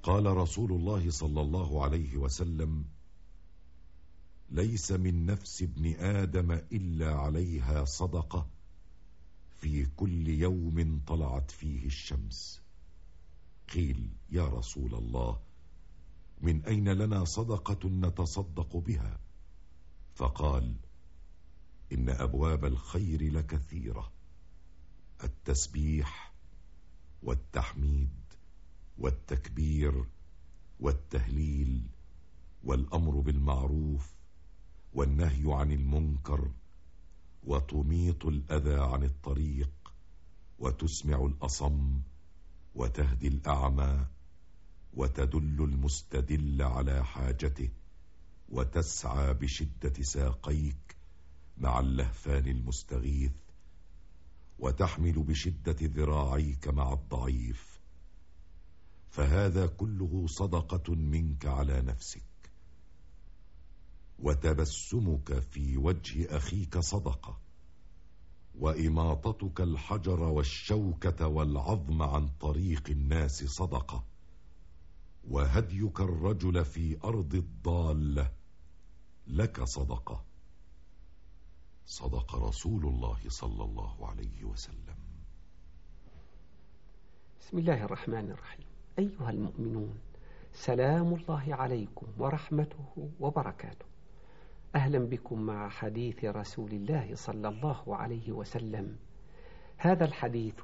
قال رسول الله صلى الله عليه وسلم: ليس من نفس ابن آدم إلا عليها صدقة في كل يوم طلعت فيه الشمس. قيل: يا رسول الله، من أين لنا صدقة نتصدق بها؟ فقال: إن أبواب الخير لكثيرة: التسبيح والتحميد والتكبير والتهليل والأمر بالمعروف والنهي عن المنكر وتميط الأذى عن الطريق وتسمع الأصم وتهدي الأعمى وتدل المستدل على حاجته وتسعى بشدة ساقيك مع اللهفان المستغيث وتحمل بشدة ذراعيك مع الضعيف، فهذا كله صدقة منك على نفسك. وتبسمك في وجه أخيك صدقة، وإماطتك الحجر والشوكة والعظم عن طريق الناس صدقة، وهديك الرجل في أرض الضالة لك صدقة. صدق رسول الله صلى الله عليه وسلم. بسم الله الرحمن الرحيم. أيها المؤمنون، سلام الله عليكم ورحمته وبركاته. أهلا بكم مع حديث رسول الله صلى الله عليه وسلم. هذا الحديث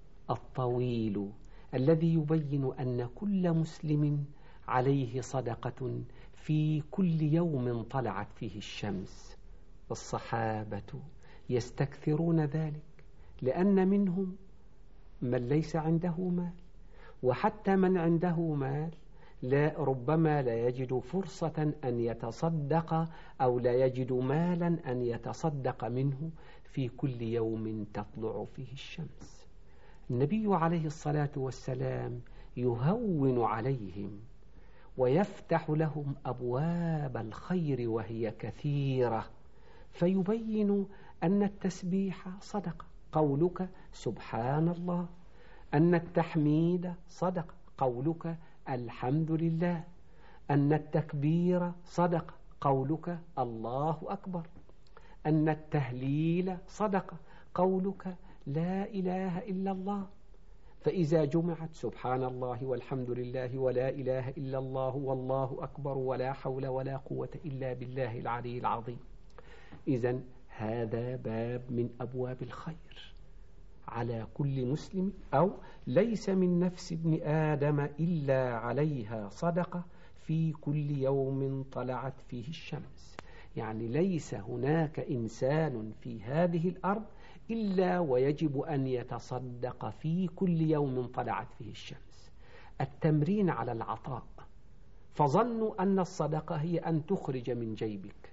الطويل الذي يبين أن كل مسلم عليه صدقة في كل يوم طلعت فيه الشمس. الصحابة يستكثرون ذلك، لأن منهم من ليس عنده مال، وحتى من عنده مال ربما لا يجد فرصة أن يتصدق أو لا يجد مالا أن يتصدق منه في كل يوم تطلع فيه الشمس. النبي عليه الصلاة والسلام يهون عليهم ويفتح لهم أبواب الخير وهي كثيرة، فيبين أن التسبيح صدقة، قولك سبحان الله، أن التحميد صدقة، قولك الحمد لله، أن التكبير صدقة، قولك الله أكبر، أن التهليل صدقة، قولك لا إله إلا الله. فإذا جمعت سبحان الله والحمد لله ولا إله إلا الله والله أكبر ولا حول ولا قوة إلا بالله العلي العظيم. إذن هذا باب من أبواب الخير على كل مسلم، أو ليس من نفس ابن آدم إلا عليها صدقة في كل يوم طلعت فيه الشمس. يعني ليس هناك إنسان في هذه الأرض إلا ويجب أن يتصدق في كل يوم طلعت فيه الشمس. التمرين على العطاء، فظنوا أن الصدقة هي أن تخرج من جيبك.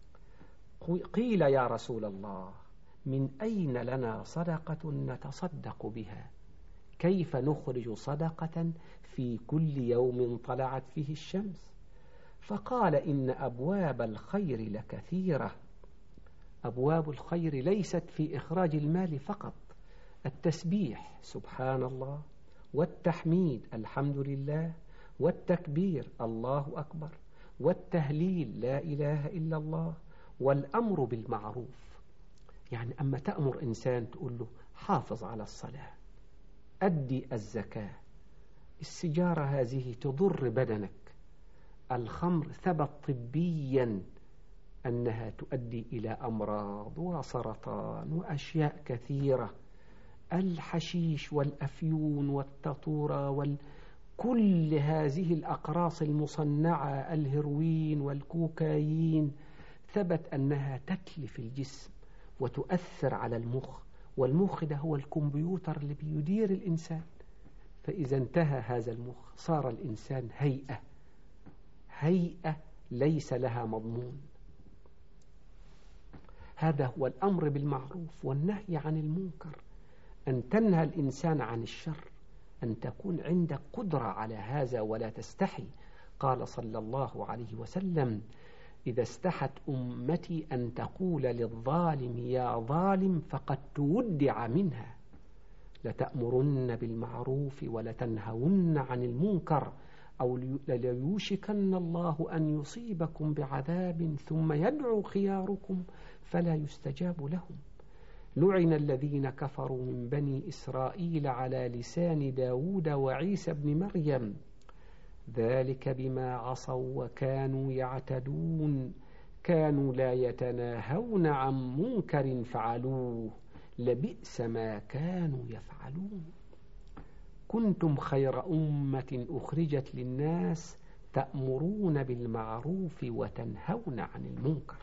قيل يا رسول الله، من أين لنا صدقة نتصدق بها؟ كيف نخرج صدقة في كل يوم طلعت فيه الشمس؟ فقال إن أبواب الخير لكثيرة. أبواب الخير ليست في إخراج المال فقط، التسبيح سبحان الله، والتحميد الحمد لله، والتكبير الله أكبر، والتهليل لا إله إلا الله، والأمر بالمعروف. يعني أما تأمر إنسان تقول له حافظ على الصلاة، أدي الزكاة، السجارة هذه تضر بدنك، الخمر ثبت طبيا أنها تؤدي إلى أمراض وسرطان وأشياء كثيرة، الحشيش والأفيون والتطورة كل هذه الأقراص المصنعة، الهيروين والكوكايين، ثبت أنها تتلف الجسم وتؤثر على المخ، والمخ ده هو الكمبيوتر اللي بيدير الإنسان. فإذا انتهى هذا المخ صار الإنسان هيئة ليس لها مضمون. هذا هو الأمر بالمعروف والنهي عن المنكر، أن تنهى الإنسان عن الشر، أن تكون عندك قدرة على هذا ولا تستحي. قال صلى الله عليه وسلم: إذا استحت أمتي أن تقول للظالم يا ظالم فقد تودع منها، لتأمرن بالمعروف ولتنهون عن المنكر أو ليوشكن الله أن يصيبكم بعذاب ثم يدعو خياركم فلا يستجاب لهم. لعن الذين كفروا من بني إسرائيل على لسان داود وعيسى بن مريم ذلك بما عصوا وكانوا يعتدون كانوا لا يتناهون عن منكر فعلوه لبئس ما كانوا يفعلون. كنتم خير أمة أخرجت للناس تأمرون بالمعروف وتنهون عن المنكر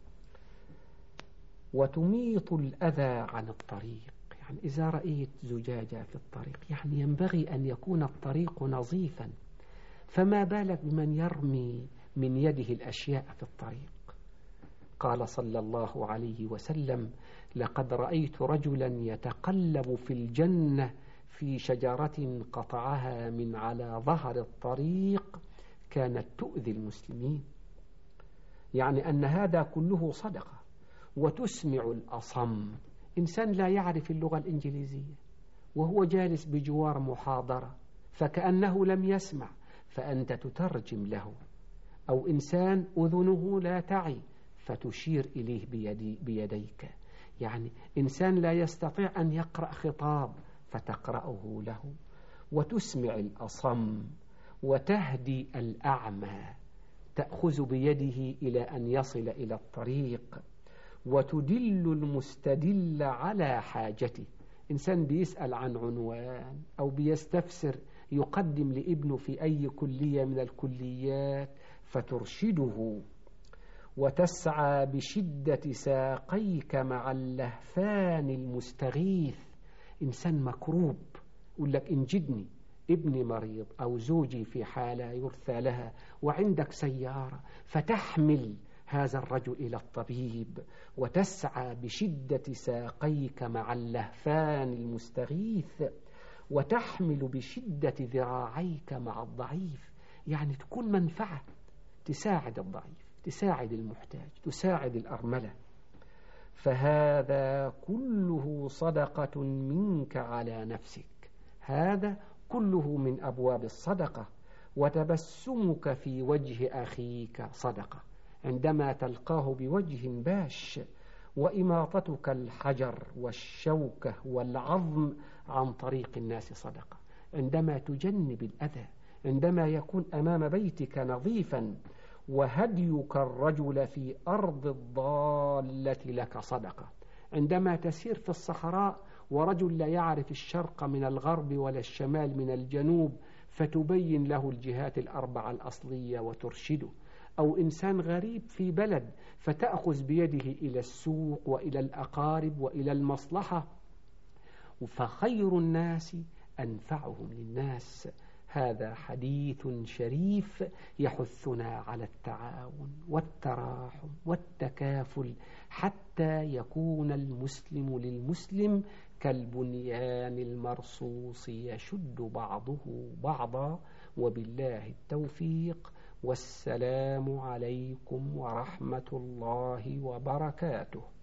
وتميط الأذى عن الطريق. يعني إذا رأيت زجاجة في الطريق يعني ينبغي أن يكون الطريق نظيفا، فما بالك بمن يرمي من يده الأشياء في الطريق. قال صلى الله عليه وسلم: لقد رأيت رجلا يتقلب في الجنة في شجرة قطعها من على ظهر الطريق كانت تؤذي المسلمين. يعني أن هذا كله صدقة. وتسمع الأصم، إنسان لا يعرف اللغة الإنجليزية وهو جالس بجوار محاضرة فكأنه لم يسمع فأنت تترجم له، أو إنسان أذنه لا تعي فتشير إليه بيديك. يعني إنسان لا يستطيع أن يقرأ خطاب فتقرأه له. وتسمع الأصم وتهدي الأعمى، تأخذ بيده إلى أن يصل إلى الطريق. وتدل المستدل على حاجته، إنسان بيسأل عن عنوان أو بيستفسر يقدم لابنه في أي كلية من الكليات فترشده. وتسعى بشدة ساقيك مع اللهفان المستغيث، إنسان مكروب يقول لك انجدني، ابني مريض أو زوجي في حالة يرثى لها وعندك سيارة فتحمل هذا الرجل إلى الطبيب. وتسعى بشدة ساقيك مع اللهفان المستغيث. وتحمل بشدة ذراعيك مع الضعيف، يعني تكون منفعة، تساعد الضعيف، تساعد المحتاج، تساعد الأرملة. فهذا كله صدقة منك على نفسك، هذا كله من أبواب الصدقة. وتبسمك في وجه أخيك صدقة عندما تلقاه بوجه باش. وإماطتك الحجر والشوكة والعظم عن طريق الناس صدقة عندما تجنب الأذى، عندما يكون أمام بيتك نظيفا. وهديك الرجل في أرض الضالة لك صدقة عندما تسير في الصحراء ورجل لا يعرف الشرق من الغرب ولا الشمال من الجنوب فتبين له الجهات الأربعة الأصلية وترشده. أو إنسان غريب في بلد فتأخذ بيده إلى السوق وإلى الأقارب وإلى المصلحة. فخير الناس أنفعهم للناس. هذا حديث شريف يحثنا على التعاون والتراحم والتكافل حتى يكون المسلم للمسلم كالبنيان المرصوص يشد بعضه بعضا. وبالله التوفيق، والسلام عليكم ورحمة الله وبركاته.